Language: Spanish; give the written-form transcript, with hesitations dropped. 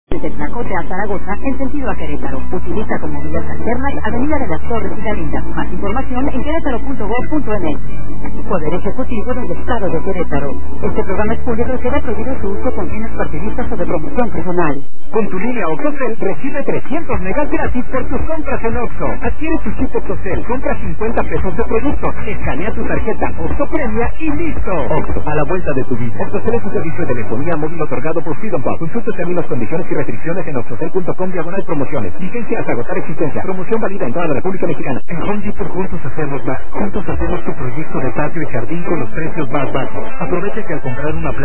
Desde Tlacote a Zaragoza, en sentido a Querétaro. Utiliza como vías alternas Avenida de las Torres y Galindo. Más información en querétaro.gov.mx. Poder Ejecutivo del Estado de Querétaro. Este programa es público y queda prohibido su uso con fines partidistas o de promoción personal. Con tu línea OXXOCEL recibe 300 megas gratis por tus compras en Oxxo. Adquiere tu chip OXXOCEL, compra 50 pesos de producto, escanea tu tarjeta Oxxo Premia y listo. Oxxo, a la vuelta de tu vida. OXXOCEL es un servicio de telefonía móvil otorgado por Freedom Pub. Consulta términos, condiciones y restricciones en oxxocel.com/promociones. Vigencia hasta agotar existencia. Promoción válida en toda la República Mexicana. En Home Depot juntos hacemos más. Juntos hacemos tu proyecto de patio y jardín con los precios más bajos. Aprovecha que al comprar una planta